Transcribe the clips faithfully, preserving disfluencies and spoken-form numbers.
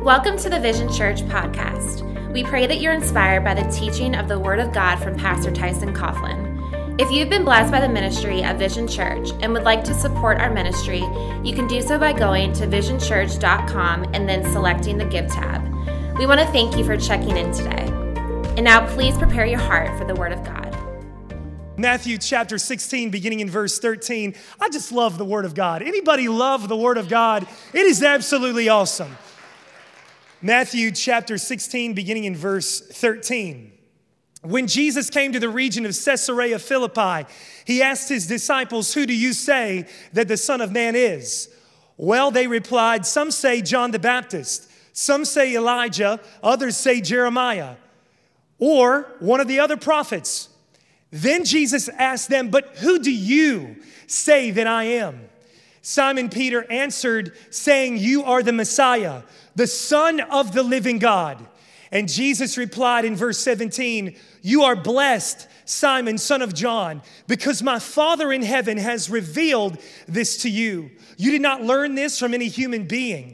Welcome to the Vision Church podcast. We pray that you're inspired by the teaching of the Word of God from Pastor Tyson Coughlin. If you've been blessed by the ministry of Vision Church and would like to support our ministry, you can do so by going to vision church dot com and then selecting the Give tab. We want to thank you for checking in today. And now please prepare your heart for the Word of God. Matthew chapter sixteen, beginning in verse thirteen. I just love the Word of God. Anybody love the Word of God? It is absolutely awesome. Matthew chapter sixteen, beginning in verse thirteen. When Jesus came to the region of Caesarea Philippi, he asked his disciples, "Who do you say that the Son of Man is?" Well, they replied, "Some say John the Baptist, some say Elijah, others say Jeremiah, or one of the other prophets." Then Jesus asked them, "But who do you say that I am?" Simon Peter answered, saying, "You are the Messiah, the Son of the living God." And Jesus replied in verse seventeen, "You are blessed, Simon, son of John, because my Father in heaven has revealed this to you. You did not learn this from any human being.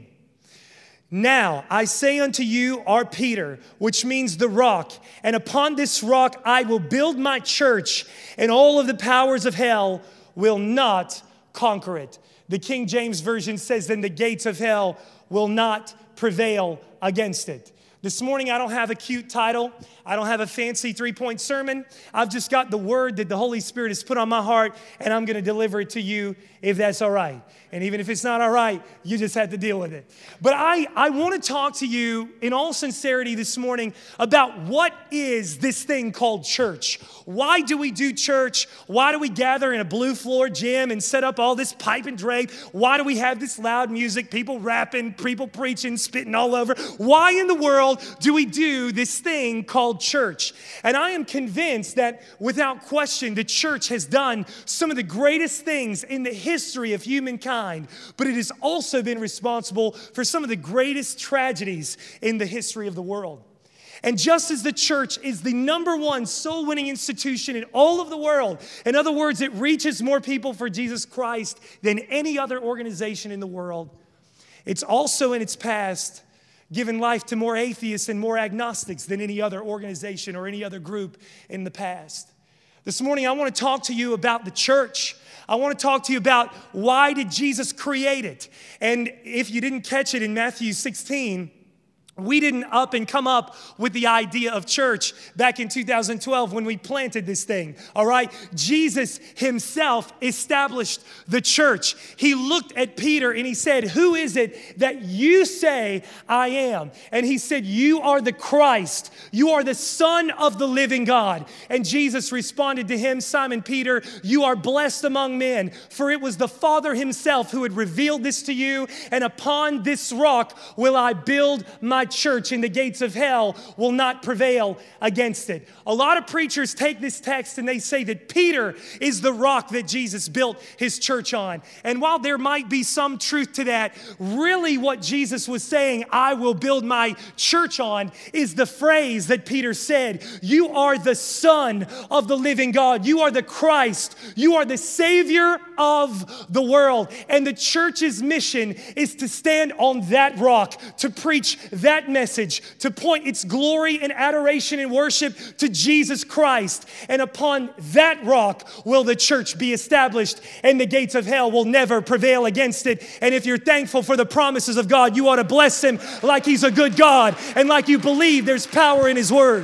Now I say unto you are Peter, which means the rock, and upon this rock I will build my church, and all of the powers of hell will not conquer it." The King James Version says, "Then the gates of hell will not prevail against it." This morning, I don't have a cute title. I don't have a fancy three-point sermon. I've just got the word that the Holy Spirit has put on my heart, and I'm going to deliver it to you if that's all right. And even if it's not all right, you just have to deal with it. But I, I want to talk to you in all sincerity this morning about what is this thing called church. Why do we do church? Why do we gather in a blue floor gym and set up all this pipe and drape? Why do we have this loud music, people rapping, people preaching, spitting all over? Why in the world do we do this thing called church? And I am convinced that without question, the church has done some of the greatest things in the history of humankind, but it has also been responsible for some of the greatest tragedies in the history of the world. And just as the church is the number one soul-winning institution in all of the world, in other words, it reaches more people for Jesus Christ than any other organization in the world, it's also in its past given life to more atheists and more agnostics than any other organization or any other group in the past. This morning, I want to talk to you about the church. I want to talk to you about why did Jesus create it? And if you didn't catch it in Matthew sixteen, we didn't up and come up with the idea of church back in two thousand twelve when we planted this thing, all right? Jesus himself established the church. He looked at Peter and he said, "Who is it that you say I am?" And he said, "You are the Christ. You are the Son of the living God." And Jesus responded to him, "Simon Peter, you are blessed among men, for it was the Father himself who had revealed this to you, and upon this rock will I build my church, and the gates of hell will not prevail against it." A lot of preachers take this text and they say that Peter is the rock that Jesus built his church on. And while there might be some truth to that, really what Jesus was saying, "I will build my church on," is the phrase that Peter said. You are the Son of the living God. You are the Christ. You are the Savior of the world. And the church's mission is to stand on that rock, to preach that message, to point its glory and adoration and worship to Jesus Christ. And upon that rock will the church be established, and the gates of hell will never prevail against it. And if you're thankful for the promises of God, you ought to bless him like he's a good God and like you believe there's power in his word.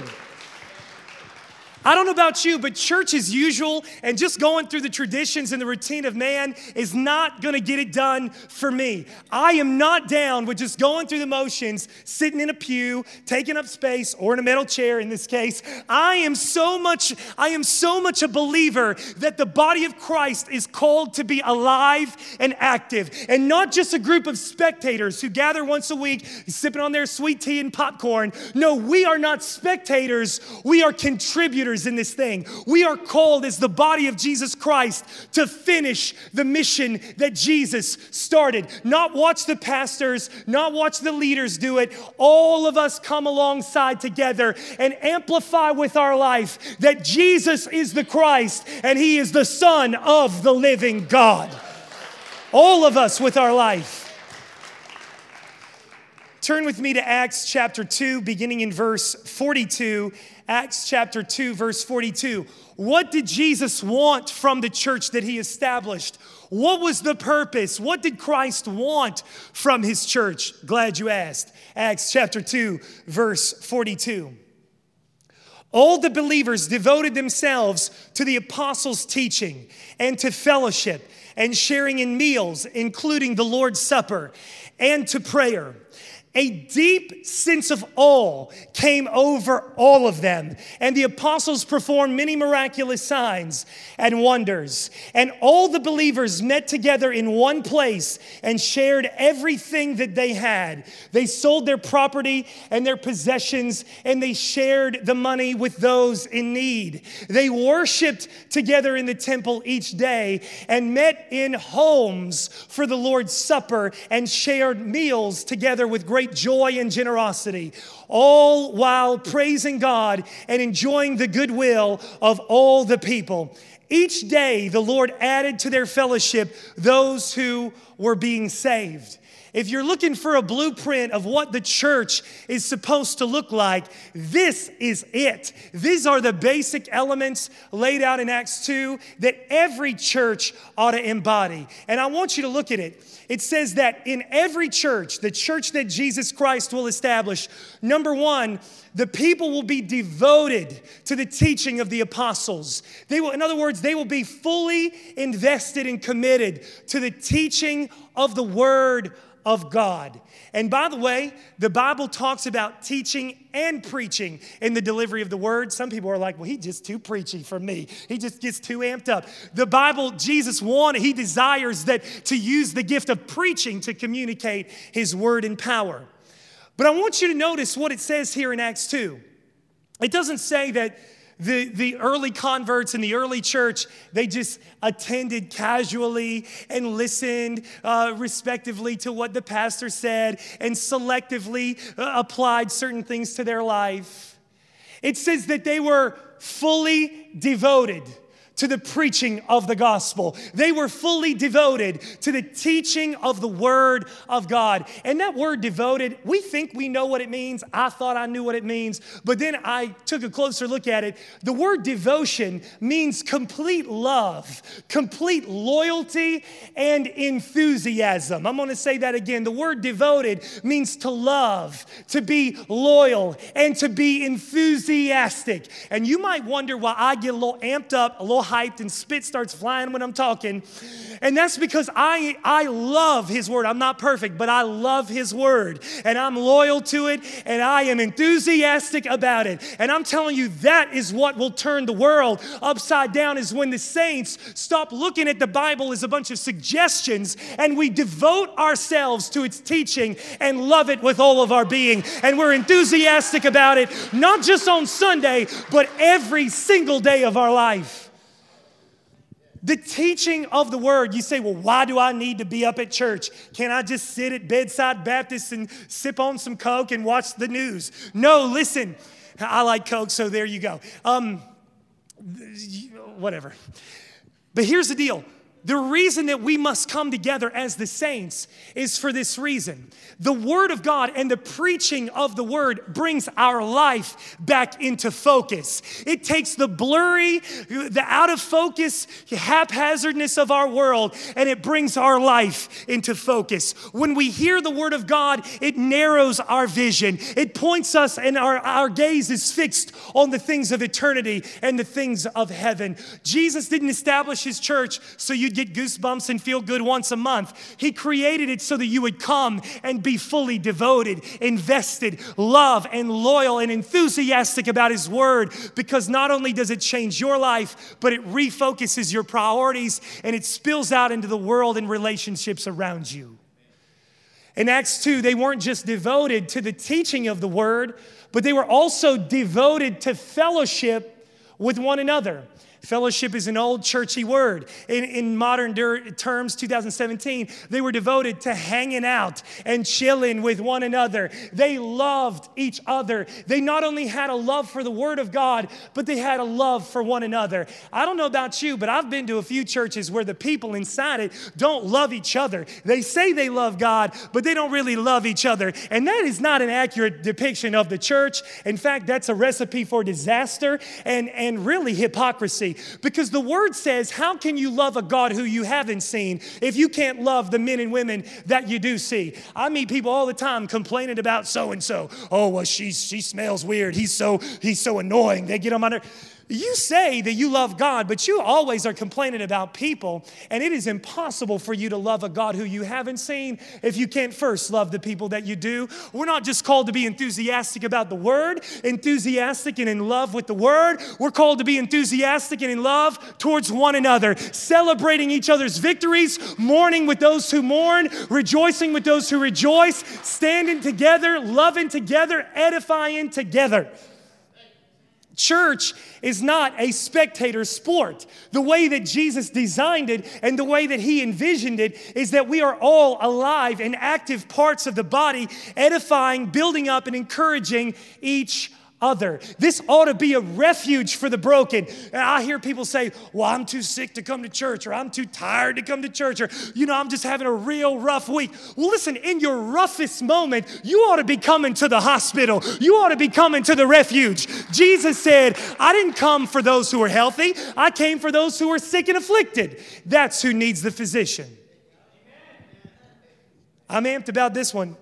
I don't know about you, but church as usual and just going through the traditions and the routine of man is not going to get it done for me. I am not down with just going through the motions, sitting in a pew, taking up space, or in a metal chair in this case. I am so much, I am so much a believer that the body of Christ is called to be alive and active, and not just a group of spectators who gather once a week, sipping on their sweet tea and popcorn. No, we are not spectators. We are contributors in this thing. We are called as the body of Jesus Christ to finish the mission that Jesus started. Not watch the pastors, not watch the leaders do it. All of us come alongside together and amplify with our life that Jesus is the Christ and he is the Son of the living God. All of us with our life. Turn with me to Acts chapter two, beginning in verse forty-two. Acts chapter two, verse forty-two. What did Jesus want from the church that he established? What was the purpose? What did Christ want from his church? Glad you asked. Acts chapter two, verse forty-two. All the believers devoted themselves to the apostles' teaching and to fellowship and sharing in meals, including the Lord's Supper, and to prayer. A deep sense of awe came over all of them, and the apostles performed many miraculous signs and wonders. And all the believers met together in one place and shared everything that they had. They sold their property and their possessions, and they shared the money with those in need. They worshiped together in the temple each day and met in homes for the Lord's Supper and shared meals together with great joy and generosity, all while praising God and enjoying the goodwill of all the people. Each day, the Lord added to their fellowship those who were being saved. If you're looking for a blueprint of what the church is supposed to look like, this is it. These are the basic elements laid out in Acts two that every church ought to embody. And I want you to look at it. It says that in every church, the church that Jesus Christ will establish, number one, the people will be devoted to the teaching of the apostles. They will, in other words, they will be fully invested and committed to the teaching of the Word of God. And by the way, the Bible talks about teaching and preaching in the delivery of the word. Some people are like, well, he's just too preachy for me. He just gets too amped up. The Bible, Jesus wanted, he desires that to use the gift of preaching to communicate his word in power. But I want you to notice what it says here in Acts two. It doesn't say that The, the early converts in the early church, they just attended casually and listened uh, respectively to what the pastor said and selectively uh, applied certain things to their life. It says that they were fully devoted to the preaching of the gospel. They were fully devoted to the teaching of the word of God. And that word devoted, we think we know what it means. I thought I knew what it means, but then I took a closer look at it. The word devotion means complete love, complete loyalty, and enthusiasm. I'm going to say that again. The word devoted means to love, to be loyal, and to be enthusiastic. And you might wonder why I get a little amped up, a little hyped, and spit starts flying when I'm talking. And that's because I, I love his word. I'm not perfect, but I love his word. And I'm loyal to it, and I am enthusiastic about it. And I'm telling you, that is what will turn the world upside down, is when the saints stop looking at the Bible as a bunch of suggestions, and we devote ourselves to its teaching and love it with all of our being. And we're enthusiastic about it, not just on Sunday, but every single day of our life. The teaching of the word. You say, well, why do I need to be up at church? Can I just sit at Bedside Baptist and sip on some Coke and watch the news? No, listen. I like Coke, so there you go. Um, whatever. But here's the deal. The reason that we must come together as the saints is for this reason. The Word of God and the preaching of the Word brings our life back into focus. It takes the blurry, the out of focus, haphazardness of our world, and it brings our life into focus. When we hear the Word of God, it narrows our vision. It points us, and our, our gaze is fixed on the things of eternity and the things of heaven. Jesus didn't establish his church so you'd get goosebumps and feel good once a month. He created it so that you would come and be fully devoted, invested, love, and loyal and enthusiastic about his word, because not only does it change your life, but it refocuses your priorities and it spills out into the world and relationships around you. In Acts two, they weren't just devoted to the teaching of the word, but they were also devoted to fellowship with one another. Fellowship is an old churchy word. In, in modern der- terms, two thousand seventeen, they were devoted to hanging out and chilling with one another. They loved each other. They not only had a love for the Word of God, but they had a love for one another. I don't know about you, but I've been to a few churches where the people inside it don't love each other. They say they love God, but they don't really love each other. And that is not an accurate depiction of the church. In fact, that's a recipe for disaster and, and really hypocrisy. Because the Word says, how can you love a God who you haven't seen if you can't love the men and women that you do see? I meet people all the time complaining about so-and-so. Oh, well, she, she smells weird. He's so, he's so annoying. They get on my nerves. You say that you love God, but you always are complaining about people, and it is impossible for you to love a God who you haven't seen if you can't first love the people that you do. We're not just called to be enthusiastic about the Word, enthusiastic and in love with the Word. We're called to be enthusiastic and in love towards one another, celebrating each other's victories, mourning with those who mourn, rejoicing with those who rejoice, standing together, loving together, edifying together. Church is not a spectator sport. The way that Jesus designed it and the way that he envisioned it is that we are all alive and active parts of the body, edifying, building up, and encouraging each other. This ought to be a refuge for the broken. And I hear people say, well, I'm too sick to come to church, or I'm too tired to come to church, or, you know, I'm just having a real rough week. Well, listen, in your roughest moment, you ought to be coming to the hospital. You ought to be coming to the refuge. Jesus said, I didn't come for those who are healthy. I came for those who are sick and afflicted. That's who needs the physician. I'm amped about this one.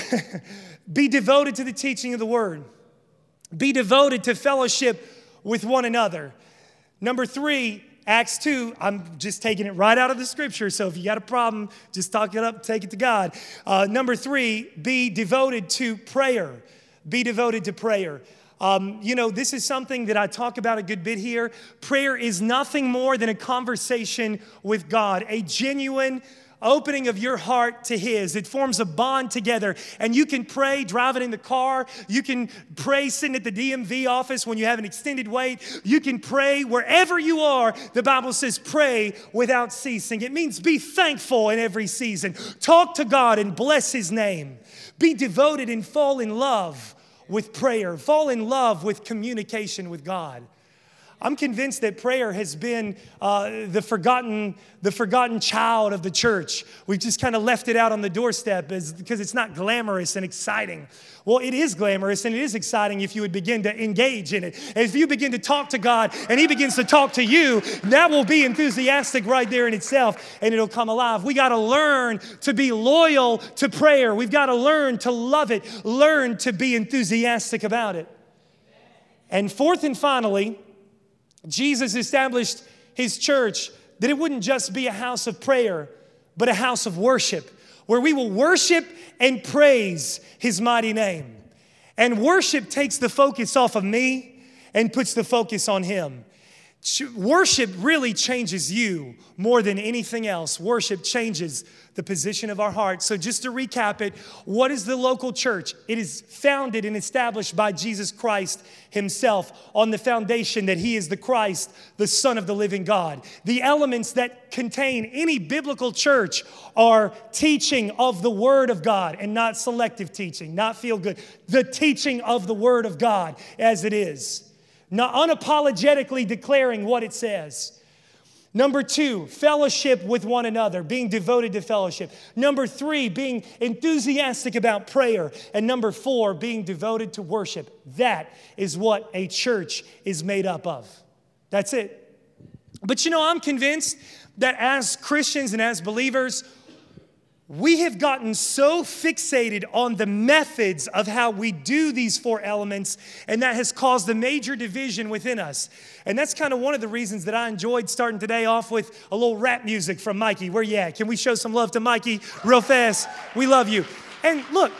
Be devoted to the teaching of the Word. Be devoted to fellowship with one another. Number three, Acts two, I'm just taking it right out of the scripture, so if you got a problem, just talk it up, take it to God. Uh, number three, be devoted to prayer. Be devoted to prayer. Um, you know, this is something that I talk about a good bit here. Prayer is nothing more than a conversation with God, a genuine opening of your heart to His. It forms a bond together. And you can pray driving in the car. You can pray sitting at the D M V office when you have an extended wait. You can pray wherever you are. The Bible says pray without ceasing. It means be thankful in every season. Talk to God and bless His name. Be devoted and fall in love with prayer. Fall in love with communication with God. I'm convinced that prayer has been uh, the forgotten, the forgotten child of the church. We've just kind of left it out on the doorstep as, because it's not glamorous and exciting. Well, it is glamorous and it is exciting if you would begin to engage in it. If you begin to talk to God and He begins to talk to you, that will be enthusiastic right there in itself, and it'll come alive. We got to learn to be loyal to prayer. We've got to learn to love it, learn to be enthusiastic about it. And fourth and finally, Jesus established His church that it wouldn't just be a house of prayer, but a house of worship, where we will worship and praise His mighty name. And worship takes the focus off of me and puts the focus on Him. Worship really changes you more than anything else. Worship changes the position of our heart. So just to recap it, what is the local church? It is founded and established by Jesus Christ Himself on the foundation that He is the Christ, the Son of the living God. The elements that contain any biblical church are teaching of the Word of God, and not selective teaching, not feel good. The teaching of the Word of God as it is. Not unapologetically declaring what it says. Number two, fellowship with one another, being devoted to fellowship. Number three, being enthusiastic about prayer. And number four, being devoted to worship. That is what a church is made up of. That's it. But you know, I'm convinced that as Christians and as believers, we have gotten so fixated on the methods of how we do these four elements, and that has caused a major division within us. And that's kind of one of the reasons that I enjoyed starting today off with a little rap music from Mikey. Where you at? Can we show some love to Mikey real fast? We love you. And look,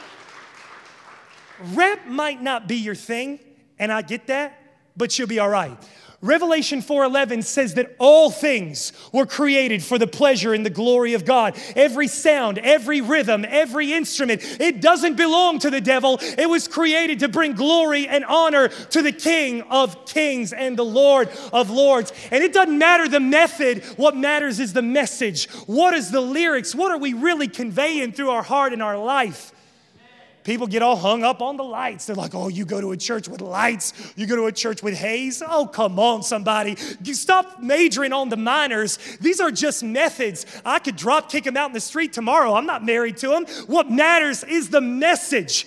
rap might not be your thing, and I get that, but you'll be all right. Revelation four eleven says that all things were created for the pleasure and the glory of God. Every sound, every rhythm, every instrument, it doesn't belong to the devil. It was created to bring glory and honor to the King of Kings and the Lord of Lords. And it doesn't matter the method. What matters is the message. What is the lyrics? What are we really conveying through our heart and our life? People get all hung up on the lights. They're like, oh, you go to a church with lights. You go to a church with haze. Oh, come on, somebody. You stop majoring on the minors. These are just methods. I could drop kick them out in the street tomorrow. I'm not married to them. What matters is the message.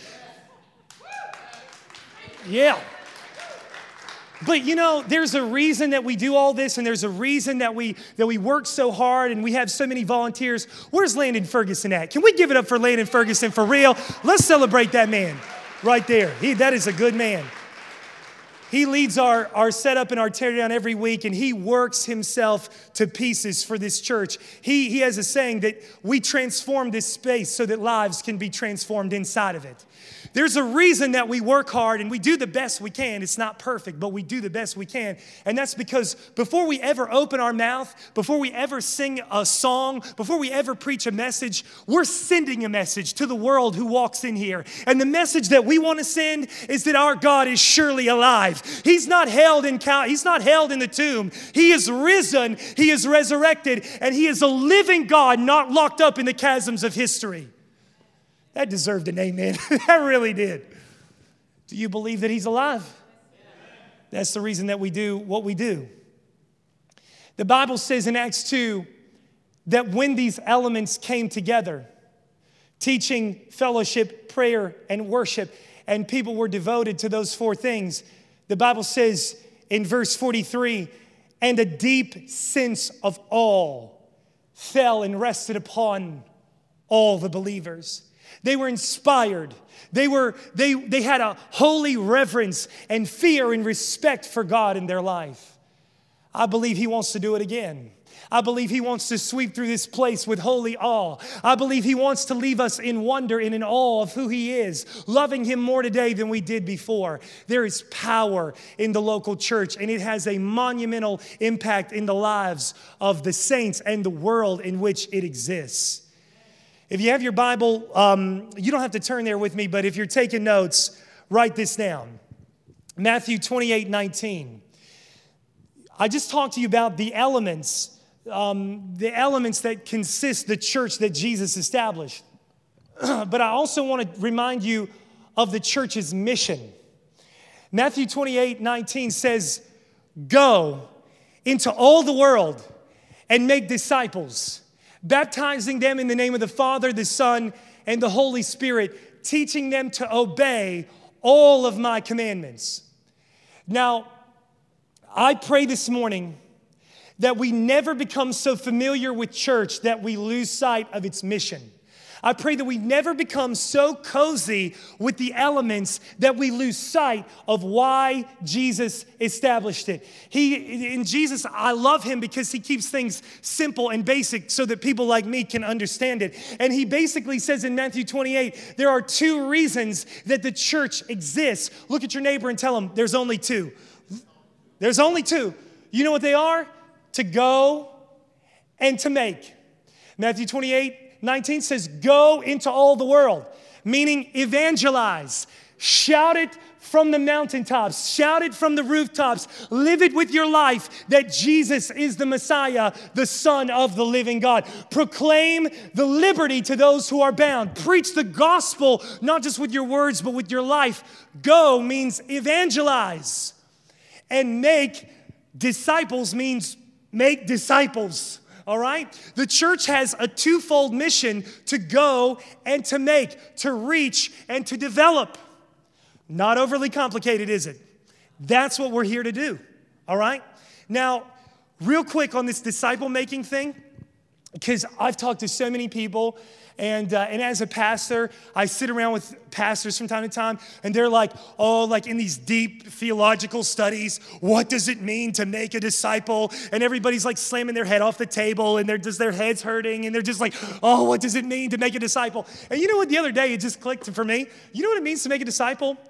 Yeah. But you know, there's a reason that we do all this, and there's a reason that we that we work so hard and we have so many volunteers. Where's Landon Ferguson at? Can we give it up for Landon Ferguson for real? Let's celebrate that man right there. He, that is a good man. He leads our, our setup and our teardown every week, and he works himself to pieces for this church. He, he has a saying that we transform this space so that lives can be transformed inside of it. There's a reason that we work hard and we do the best we can. It's not perfect, but we do the best we can. And that's because before we ever open our mouth, before we ever sing a song, before we ever preach a message, we're sending a message to the world who walks in here. And the message that we want to send is that our God is surely alive. He's not held in count, he's not held in the tomb. He is risen, he is resurrected, and he is a living God, not locked up in the chasms of history. That deserved an amen. That really did. Do you believe that he's alive? That's the reason that we do what we do. The Bible says in Acts two that when these elements came together, teaching, fellowship, prayer, and worship, and people were devoted to those four things, the Bible says in verse forty-three, and a deep sense of awe fell and rested upon all the believers. They were inspired. They were they they had a holy reverence and fear and respect for God in their life. I believe he wants to do it again. I believe he wants to sweep through this place with holy awe. I believe he wants to leave us in wonder and in awe of who he is, loving him more today than we did before. There is power in the local church, and it has a monumental impact in the lives of the saints and the world in which it exists. If you have your Bible, um, you don't have to turn there with me, but if you're taking notes, write this down. Matthew twenty-eight nineteen. I just talked to you about the elements, um, the elements that consist the church that Jesus established. But I also want to remind you of the church's mission. Matthew twenty-eight nineteen says, go into all the world and make disciples, baptizing them in the name of the Father, the Son, and the Holy Spirit, teaching them to obey all of my commandments. Now, I pray this morning that we never become so familiar with church that we lose sight of its mission. I pray that we never become so cozy with the elements that we lose sight of why Jesus established it. He, in Jesus, I love him because he keeps things simple and basic so that people like me can understand it. And he basically says in Matthew twenty-eight, there are two reasons that the church exists. Look at your neighbor and tell him there's only two. There's only two. You know what they are? To go and to make. Matthew twenty-eight nineteen says, go into all the world, meaning evangelize. Shout it from the mountaintops. Shout it from the rooftops. Live it with your life that Jesus is the Messiah, the Son of the living God. Proclaim the liberty to those who are bound. Preach the gospel, not just with your words, but with your life. Go means evangelize. And make disciples means make disciples. All right? The church has a twofold mission: to go and to make, to reach and to develop. Not overly complicated, is it? That's what we're here to do. All right? Now, real quick on this disciple-making thing, because I've talked to so many people, and uh, and as a pastor, I sit around with pastors from time to time, and they're like, oh, like in these deep theological studies, what does it mean to make a disciple? And everybody's like slamming their head off the table, and they're just their heads hurting, and they're just like, oh, what does it mean to make a disciple? And you know what? The other day, it just clicked for me. You know what it means to make a disciple?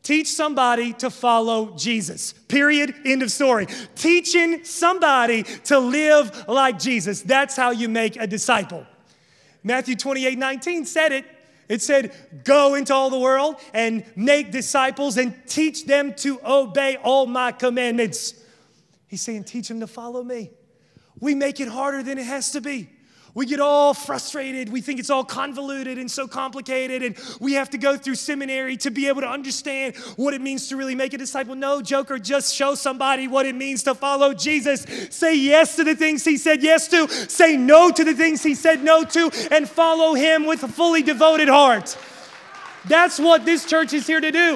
Teach somebody to follow Jesus. Period. End of story. Teaching somebody to live like Jesus. That's how you make a disciple. Matthew twenty-eight nineteen said it. It said, go into all the world and make disciples and teach them to obey all my commandments. He's saying, teach them to follow me. We make it harder than it has to be. We get all frustrated. We think it's all convoluted and so complicated, and we have to go through seminary to be able to understand what it means to really make a disciple. No, joker, just show somebody what it means to follow Jesus. Say yes to the things he said yes to. Say no to the things he said no to, and follow him with a fully devoted heart. That's what this church is here to do.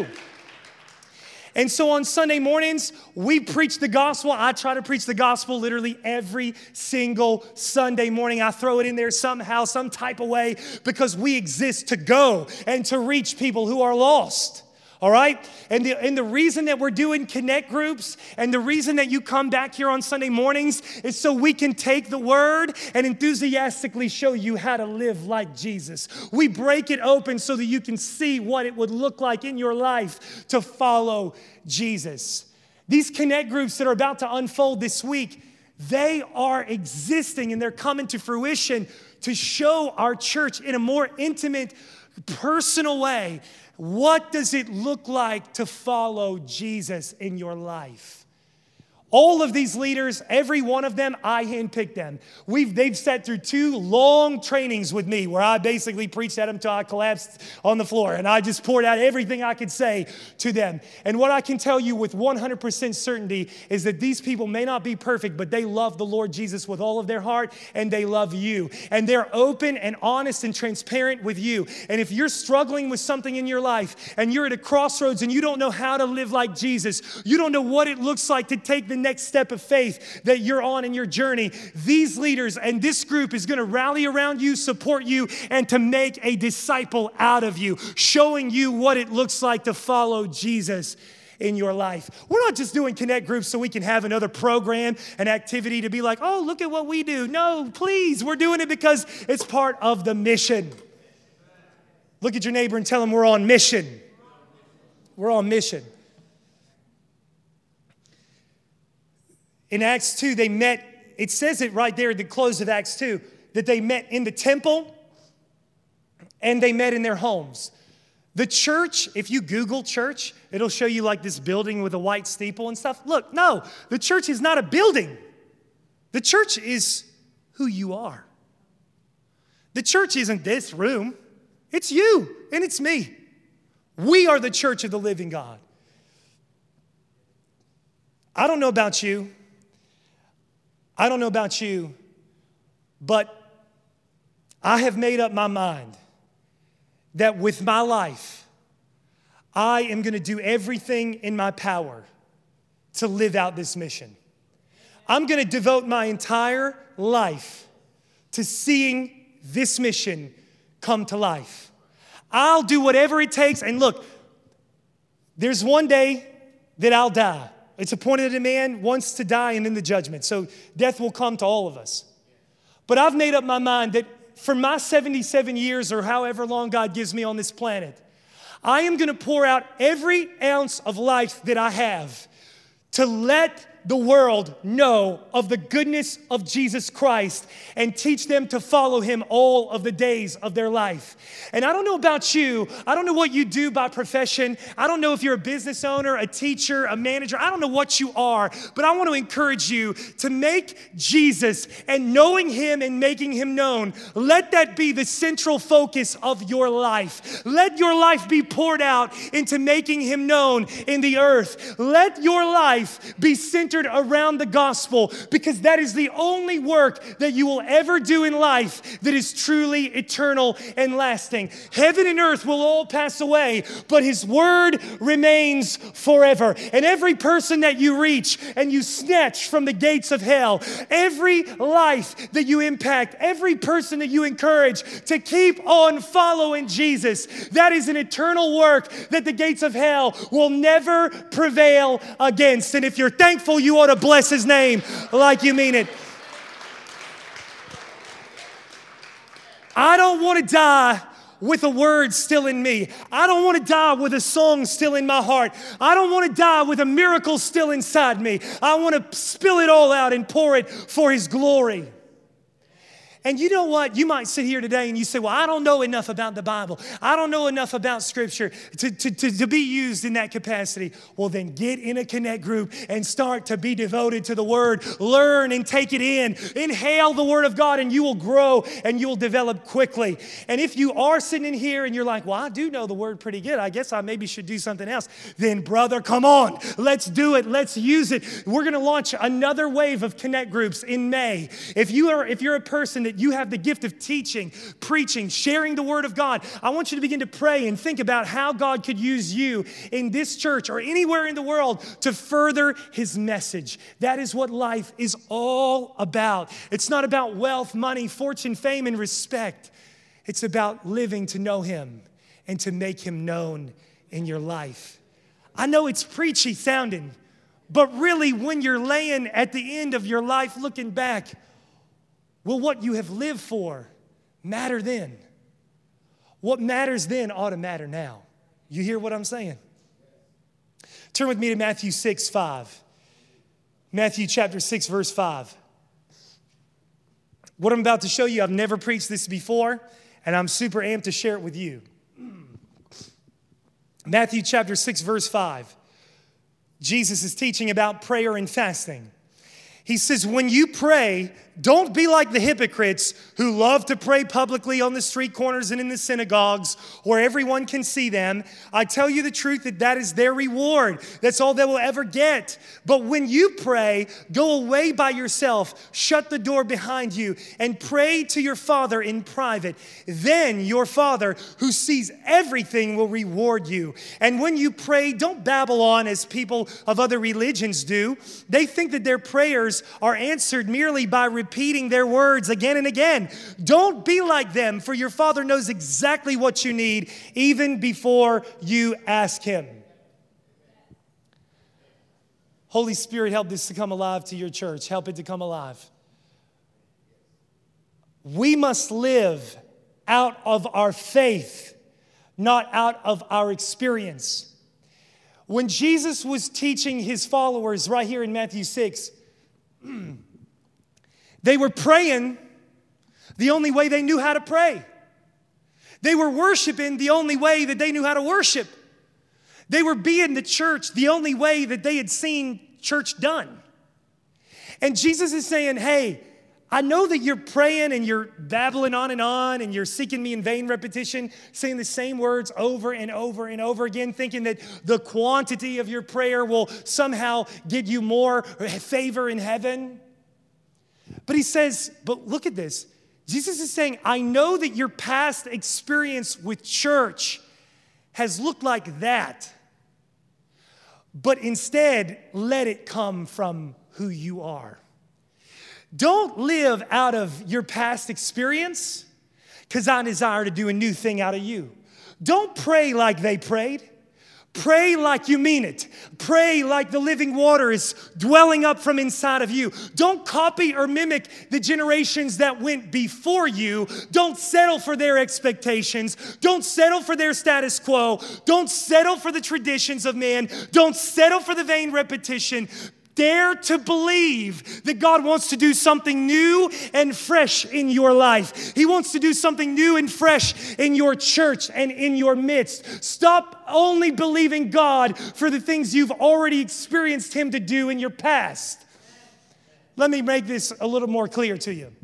And so on Sunday mornings, we preach the gospel. I try to preach the gospel literally every single Sunday morning. I throw it in there somehow, some type of way, because we exist to go and to reach people who are lost. All right? And the, and the reason that we're doing connect groups and the reason that you come back here on Sunday mornings is so we can take the word and enthusiastically show you how to live like Jesus. We break it open so that you can see what it would look like in your life to follow Jesus. These connect groups that are about to unfold this week, they are existing and they're coming to fruition to show our church in a more intimate, personal way. What does it look like to follow Jesus in your life? All of these leaders, every one of them, I handpicked them. We've, they've sat through two long trainings with me where I basically preached at them until I collapsed on the floor. And I just poured out everything I could say to them. And what I can tell you with one hundred percent certainty is that these people may not be perfect, but they love the Lord Jesus with all of their heart, and they love you. And they're open and honest and transparent with you. And if you're struggling with something in your life, and you're at a crossroads and you don't know how to live like Jesus, you don't know what it looks like to take the next step of faith that you're on in your journey, these leaders and this group is going to rally around you, support you, and to make a disciple out of you, showing you what it looks like to follow Jesus in your life. We're not just doing connect groups so we can have another program, an activity to be like, oh, look at what we do. No, please, we're doing it because it's part of the mission. Look at your neighbor and tell him we're on mission. We're on mission. In Acts two, they met, it says it right there at the close of Acts two, that they met in the temple and they met in their homes. The church, if you Google church, it'll show you like this building with a white steeple and stuff. Look, no, the church is not a building. The church is who you are. The church isn't this room. It's you and it's me. We are the church of the living God. I don't know about you. I don't know about you, but I have made up my mind that with my life, I am going to do everything in my power to live out this mission. I'm going to devote my entire life to seeing this mission come to life. I'll do whatever it takes. And look, there's one day that I'll die. It's appointed that a man wants to die and then the judgment. So death will come to all of us. But I've made up my mind that for my seventy-seven years or however long God gives me on this planet, I am going to pour out every ounce of life that I have to let the world know of the goodness of Jesus Christ and teach them to follow him all of the days of their life. And I don't know about you. I don't know what you do by profession. I don't know if you're a business owner, a teacher, a manager. I don't know what you are, but I want to encourage you to make Jesus and knowing him and making him known. Let that be the central focus of your life. Let your life be poured out into making him known in the earth. Let your life be centered around the gospel, because that is the only work that you will ever do in life that is truly eternal and lasting. Heaven and earth will all pass away, but his word remains forever. And every person that you reach and you snatch from the gates of hell, every life that you impact, every person that you encourage to keep on following Jesus, that is an eternal work that the gates of hell will never prevail against. And if you're thankful, you ought to bless his name like you mean it. I don't want to die with a word still in me. I don't want to die with a song still in my heart. I don't want to die with a miracle still inside me. I want to spill it all out and pour it for His glory. And you know what? You might sit here today and you say, well, I don't know enough about the Bible. I don't know enough about Scripture to, to, to, to be used in that capacity. Well, then get in a connect group and start to be devoted to the Word. Learn and take it in. Inhale the Word of God and you will grow and you will develop quickly. And if you are sitting in here and you're like, well, I do know the Word pretty good. I guess I maybe should do something else. Then, brother, come on. Let's do it. Let's use it. We're going to launch another wave of connect groups in May. If you are, if you're a person that you have the gift of teaching, preaching, sharing the Word of God, I want you to begin to pray and think about how God could use you in this church or anywhere in the world to further His message. That is what life is all about. It's not about wealth, money, fortune, fame, and respect. It's about living to know Him and to make Him known in your life. I know it's preachy sounding, but really when you're laying at the end of your life looking back, will what you have lived for matter then? What matters then ought to matter now. You hear what I'm saying? Turn with me to Matthew six, five. Matthew chapter six, verse five. What I'm about to show you, I've never preached this before, and I'm super amped to share it with you. Matthew chapter six, verse five. Jesus is teaching about prayer and fasting. He says, when you pray, don't be like the hypocrites who love to pray publicly on the street corners and in the synagogues where everyone can see them. I tell you the truth that that is their reward. That's all they will ever get. But when you pray, go away by yourself, shut the door behind you, and pray to your Father in private. Then your Father who sees everything will reward you. And when you pray, don't babble on as people of other religions do. They think that their prayers are answered merely by repeating their words again and again. Don't be like them, for your Father knows exactly what you need even before you ask Him. Holy Spirit, help this to come alive to your church. Help it to come alive. We must live out of our faith, not out of our experience. When Jesus was teaching His followers right here in Matthew six, they were praying the only way they knew how to pray. They were worshiping the only way that they knew how to worship. They were being the church the only way that they had seen church done. And Jesus is saying, hey, I know that you're praying and you're babbling on and on and you're seeking me in vain repetition, saying the same words over and over and over again, thinking that the quantity of your prayer will somehow get you more favor in heaven. But He says, but look at this. Jesus is saying, I know that your past experience with church has looked like that. But instead, let it come from who you are. Don't live out of your past experience, because I desire to do a new thing out of you. Don't pray like they prayed. Pray like you mean it. Pray like the living water is dwelling up from inside of you. Don't copy or mimic the generations that went before you. Don't settle for their expectations. Don't settle for their status quo. Don't settle for the traditions of man. Don't settle for the vain repetition. Dare to believe that God wants to do something new and fresh in your life. He wants to do something new and fresh in your church and in your midst. Stop only believing God for the things you've already experienced Him to do in your past. Let me make this a little more clear to you.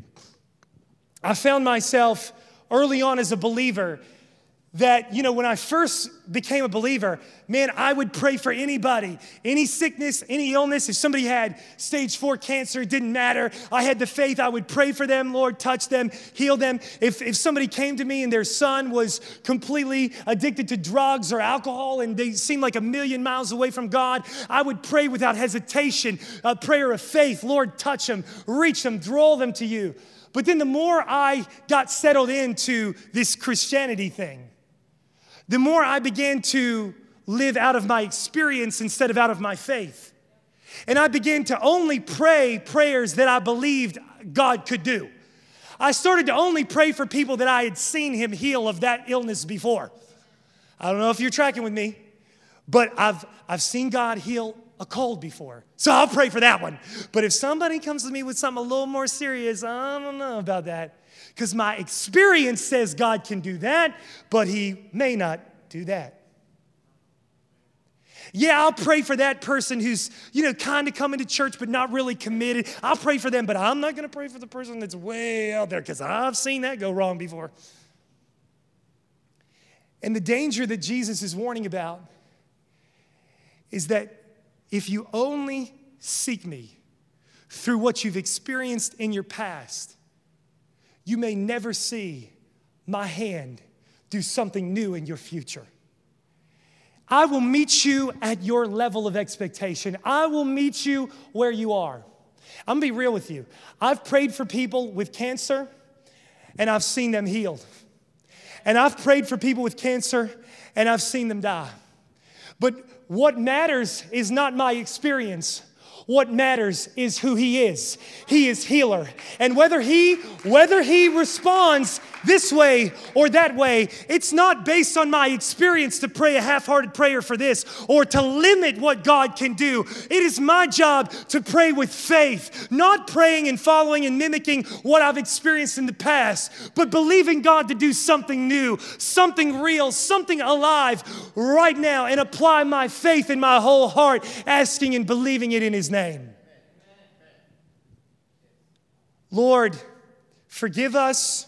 I found myself early on as a believer that, you know, when I first became a believer, man, I would pray for anybody, any sickness, any illness. If somebody had stage four cancer, it didn't matter. I had the faith. I would pray for them, Lord, touch them, heal them. If, if somebody came to me and their son was completely addicted to drugs or alcohol and they seemed like a million miles away from God, I would pray without hesitation, a prayer of faith. Lord, touch them, reach them, draw them to you. But then the more I got settled into this Christianity thing, the more I began to live out of my experience instead of out of my faith. And I began to only pray prayers that I believed God could do. I started to only pray for people that I had seen him heal of that illness before. I don't know if you're tracking with me, but I've, I've seen God heal a cold before. So I'll pray for that one. But if somebody comes to me with something a little more serious, I don't know about that. Because my experience says God can do that, but he may not do that. Yeah, I'll pray for that person who's, you know, kind of coming to church but not really committed. I'll pray for them, but I'm not going to pray for the person that's way out there because I've seen that go wrong before. And the danger that Jesus is warning about is that if you only seek me through what you've experienced in your past, you may never see my hand do something new in your future. I will meet you at your level of expectation. I will meet you where you are. I'm gonna be real with you. I've prayed for people with cancer, and I've seen them healed. And I've prayed for people with cancer, and I've seen them die. But what matters is not my experience. What matters is who he is. He is healer. And whether he, whether he responds this way or that way, it's not based on my experience to pray a half-hearted prayer for this or to limit what God can do. It is my job to pray with faith, not praying and following and mimicking what I've experienced in the past, but believing God to do something new, something real, something alive right now, and apply my faith in my whole heart, asking and believing it in his name. Lord, forgive us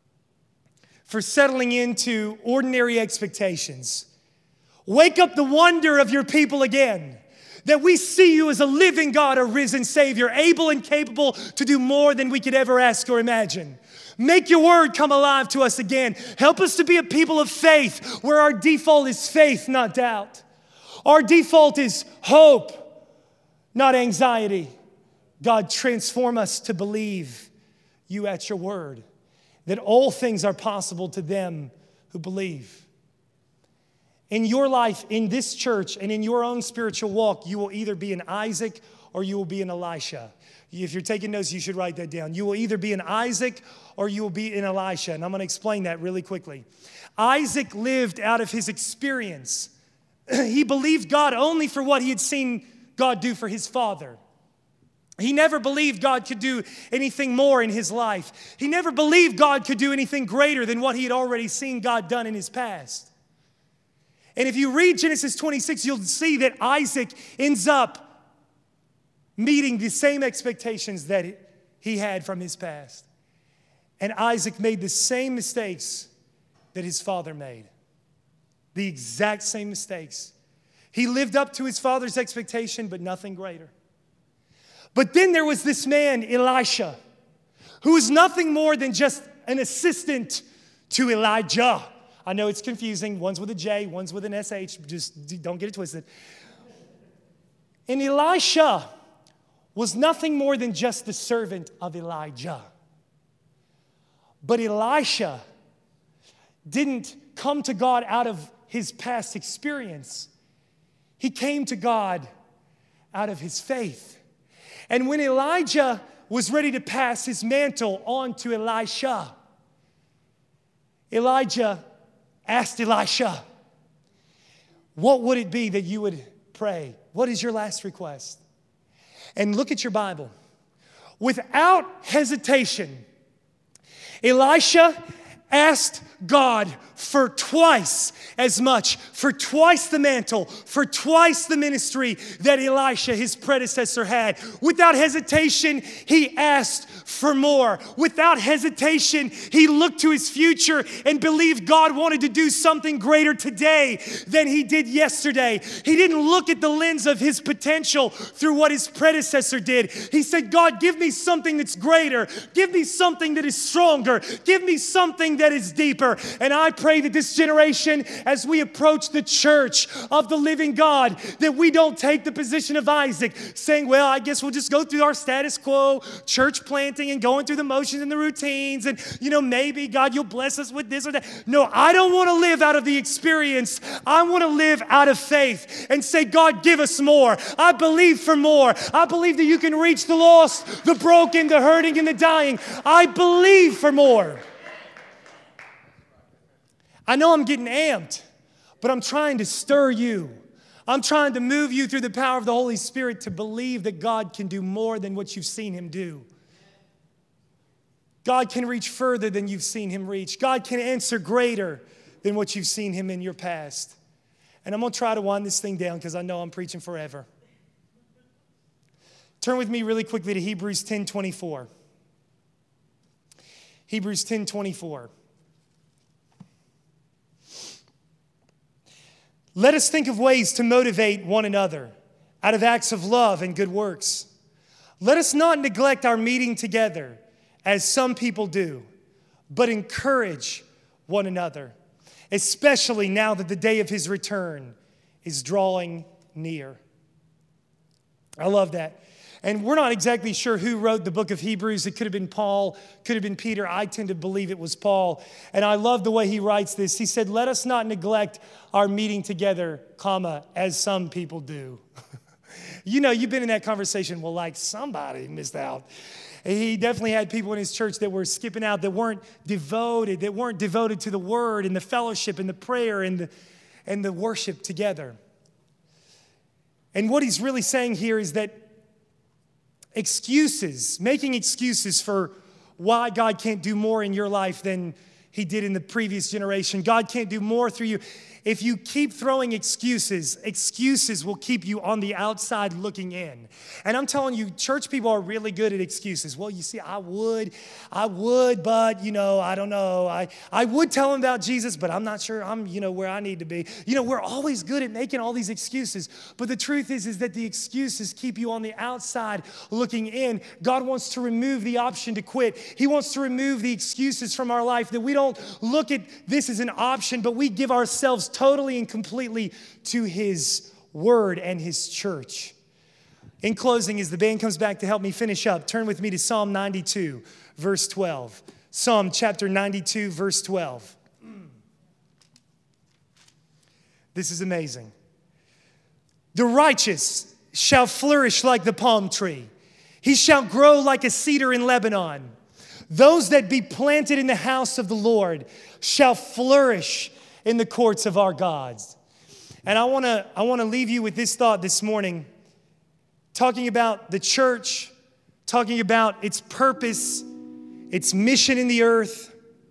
for settling into ordinary expectations. Wake up the wonder of your people again, that we see you as a living God, a risen Savior, able and capable to do more than we could ever ask or imagine. Make your word come alive to us again. Help us to be a people of faith, where our default is faith, not doubt. Our default is hope, not anxiety. God, transform us to believe you at your word, that all things are possible to them who believe. In your life, in this church, and in your own spiritual walk, you will either be an Isaac or you will be an Elisha. If you're taking notes, you should write that down. You will either be an Isaac or you will be an Elisha. And I'm going to explain that really quickly. Isaac lived out of his experience. He believed God only for what he had seen God do for his father. He never believed God could do anything more in his life. He never believed God could do anything greater than what he had already seen God done in his past. And if you read Genesis twenty-six, you'll see that Isaac ends up meeting the same expectations that he had from his past. And Isaac made the same mistakes that his father made. The exact same mistakes. He lived up to his father's expectation, but nothing greater. But then there was this man, Elisha, who was nothing more than just an assistant to Elijah. I know it's confusing. One's with a J, one's with an S H. Just don't get it twisted. And Elisha was nothing more than just the servant of Elijah. But Elisha didn't come to God out of his past experience. He came to God out of his faith. And when Elijah was ready to pass his mantle on to Elisha, Elijah asked Elisha, what would it be that you would pray? What is your last request? And look at your Bible. Without hesitation, Elisha asked God for twice as much, for twice the mantle, for twice the ministry that Elisha, his predecessor, had. Without hesitation, he asked for more. Without hesitation, he looked to his future and believed God wanted to do something greater today than he did yesterday. He didn't look at the lens of his potential through what his predecessor did. He said, God, give me something that's greater. Give me something that is stronger. Give me something that is deeper. And I pray pray that this generation, as we approach the church of the living God, that we don't take the position of Isaac, saying, well, I guess we'll just go through our status quo, church planting and going through the motions and the routines, and, you know, maybe, God, you'll bless us with this or that. No, I don't want to live out of the experience. I want to live out of faith and say, God, give us more. I believe for more. I believe that you can reach the lost, the broken, the hurting, and the dying. I believe for more. I know I'm getting amped, but I'm trying to stir you. I'm trying to move you through the power of the Holy Spirit to believe that God can do more than what you've seen him do. God can reach further than you've seen him reach. God can answer greater than what you've seen him in your past. And I'm going to try to wind this thing down because I know I'm preaching forever. Turn with me really quickly to Hebrews ten twenty-four. Hebrews ten twenty-four. Let us think of ways to motivate one another out of acts of love and good works. Let us not neglect our meeting together as some people do, but encourage one another, especially now that the day of his return is drawing near. I love that. And we're not exactly sure who wrote the book of Hebrews. It could have been Paul, could have been Peter. I tend to believe it was Paul. And I love the way he writes this. He said, let us not neglect our meeting together, comma, as some people do. You know, you've been in that conversation. Well, like somebody missed out. He definitely had people in his church that were skipping out, that weren't devoted, that weren't devoted to the word and the fellowship and the prayer and the, and the worship together. And what he's really saying here is that excuses, making excuses for why God can't do more in your life than he did in the previous generation. God can't do more through you. If you keep throwing excuses, excuses will keep you on the outside looking in. And I'm telling you, church people are really good at excuses. Well, you see, I would, I would, but, you know, I don't know. I, I would tell them about Jesus, but I'm not sure I'm, you know, where I need to be. You know, we're always good at making all these excuses. But the truth is, is that the excuses keep you on the outside looking in. God wants to remove the option to quit. He wants to remove the excuses from our life, that we don't look at this as an option, but we give ourselves totally and completely to his word and his church. In closing, as the band comes back to help me finish up, turn with me to Psalm ninety-two, verse twelve. Psalm chapter ninety-two, verse twelve. This is amazing. The righteous shall flourish like the palm tree. He shall grow like a cedar in Lebanon. Those that be planted in the house of the Lord shall flourish in the courts of our gods. And I want to I want to leave you with this thought this morning, talking about the church, talking about its purpose, its mission in the earth.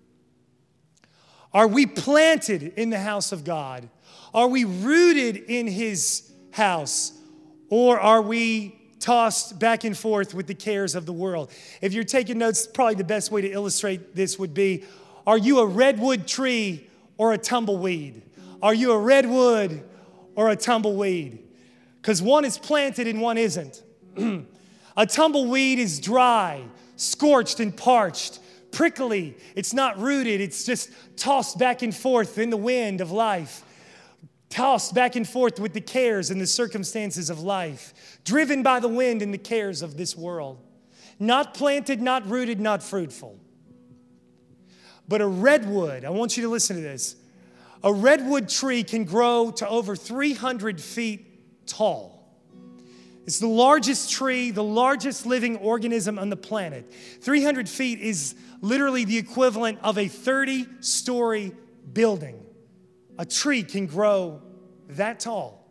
Are we planted in the house of God? Are we rooted in his house? Or are we tossed back and forth with the cares of the world? If you're taking notes, probably the best way to illustrate this would be, are you a redwood tree or a tumbleweed? Are you a redwood or a tumbleweed? Because one is planted and one isn't. A tumbleweed is dry, scorched and parched, prickly. It's not rooted. It's just tossed back and forth in the wind of life. Tossed back and forth with the cares and the circumstances of life. Driven by the wind and the cares of this world. Not planted, not rooted, not fruitful. But a redwood, I want you to listen to this. A redwood tree can grow to over three hundred feet tall. It's the largest tree, the largest living organism on the planet. three hundred feet is literally the equivalent of a thirty-story building. A tree can grow that tall.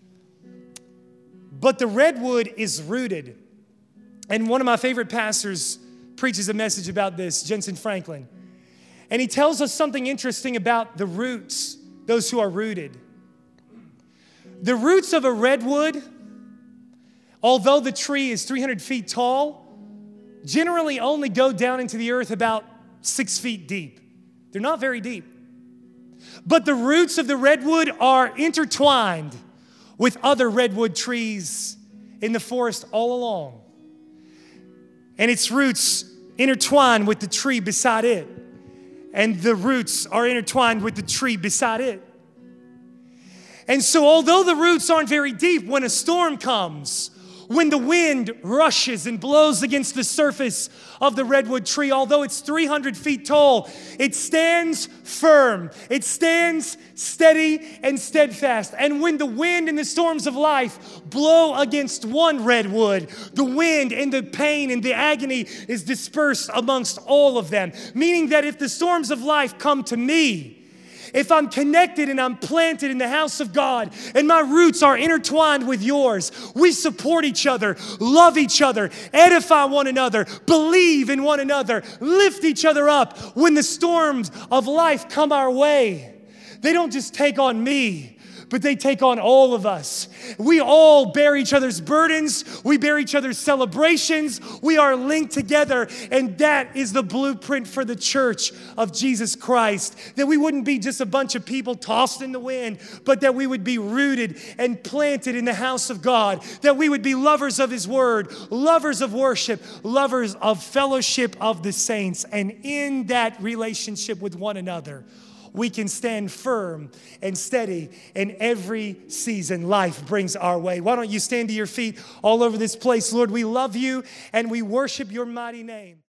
But the redwood is rooted. And one of my favorite pastors preaches a message about this, Jensen Franklin. And he tells us something interesting about the roots, those who are rooted. The roots of a redwood, although the tree is three hundred feet tall, generally only go down into the earth about six feet deep. They're not very deep. But the roots of the redwood are intertwined with other redwood trees in the forest all along. And its roots intertwine with the tree beside it. and the roots are intertwined with the tree beside it. And so although the roots aren't very deep, when a storm comes, when the wind rushes and blows against the surface of the redwood tree, although it's three hundred feet tall, it stands firm. It stands steady and steadfast. And when the wind and the storms of life blow against one redwood, the wind and the pain and the agony is dispersed amongst all of them. Meaning that if the storms of life come to me, if I'm connected and I'm planted in the house of God and my roots are intertwined with yours, we support each other, love each other, edify one another, believe in one another, lift each other up. When the storms of life come our way, they don't just take on me, but they take on all of us. We all bear each other's burdens. We bear each other's celebrations. We are linked together, and that is the blueprint for the church of Jesus Christ. That we wouldn't be just a bunch of people tossed in the wind, but that we would be rooted and planted in the house of God. That we would be lovers of His word, lovers of worship, lovers of fellowship of the saints. And in that relationship with one another, we can stand firm and steady in every season life brings our way. Why don't you stand to your feet all over this place? Lord, we love you and we worship your mighty name.